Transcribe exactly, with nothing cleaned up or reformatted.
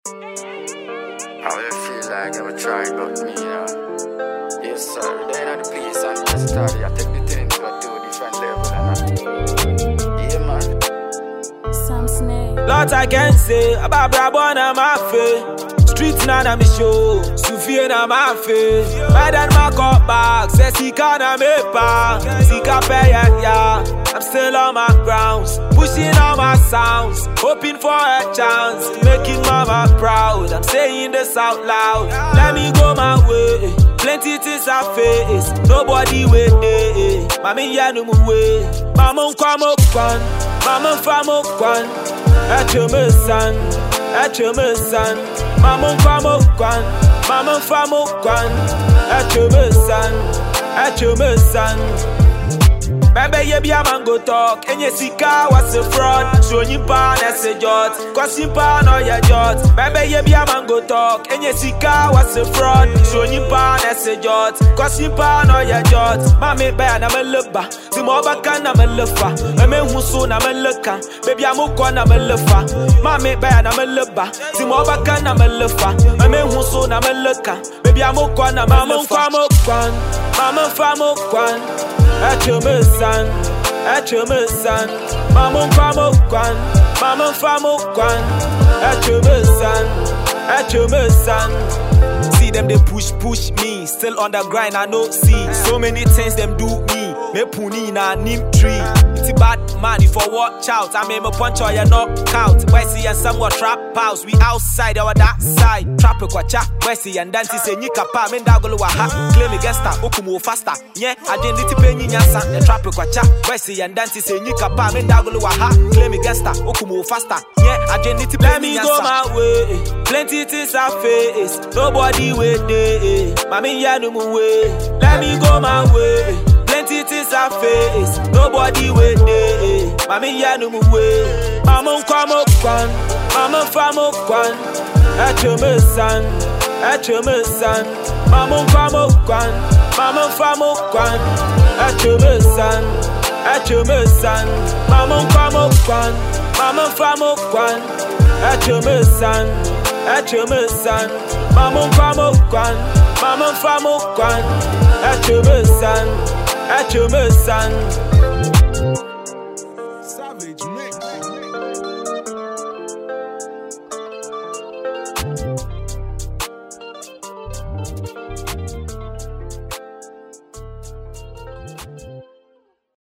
How you feel like I'm trying but me, yeah. Yes, sir. Then at the place and just study. I take the thing to a two different level. And I, yeah, man. Sam Snake. Lot I can say about Brabon and my face. Streets na me show, Sufi na my face. Better than my cup back, says he can't make back. See can pay ya, yeah. I'm still on my grounds, pushing all my sounds, hoping for a chance, making mama proud. I'm saying this out loud. Let me go my way. Plenty things I face, nobody wait. Mami ya no way. Mama kwamo kwan, mama famo kwan. At your son, at your son. Mama kwamo kwan, mama famo kwan. At your son, at your son. Baby, you be a man go talk, and you see car what's a fraud. So you pan as a jot, cause you pan or your jot. Baby, you be a man go talk, and you see car what's a fraud. So you pan as a jot, cause you pan or your jot. Mammy, bear, I'm a lover. Timoba can, I'm a lover. A man who soon I'm a looker. Baby, I'm a con, I'm a lover. Mammy, bear, I'm a lover. Timoba can, I'm a lover. A man who soon I'm a looker. Baby, I'm a con, I'm a lover. Mama, famo, kwan. At your son, at your son. Mama, famo, kwan. Mama, famo, kwan. At your son, at your son. See them, they push, push me. Still on the grind, I know, see. So many things them do me. Me puni na nim tree. It's a bad man, if I watch out. I make me punch or you knock out. Westy and somewhat trap house. We outside our that side. Trap a kwacha. Westy and Dante say Nika pa. Men dagolo wa ha. Claim against her. Okumo faster. Yeah, I didn't need to pay you san. The trap a kwacha. Westy and Dante say Nika pa. Men dagolo wa ha. Claim against her. Okumo faster. Yeah, I didn't need to pay you san. Let me go my way. Plenty things I face. Nobody wait there. Mami ya no way. Let me go my way. Plenty things I face, nobody wait there. Mami ya no way. Mama kwamo kwan, mama famo kwan. At your son, at your son. Mama kwamo kwan, mama famo kwan. At your son, at your son. Mama kwamo kwan, mama famo kwan. At your son, at your son. Mama kwamo kwan, mama famo kwan. At your son. At your son.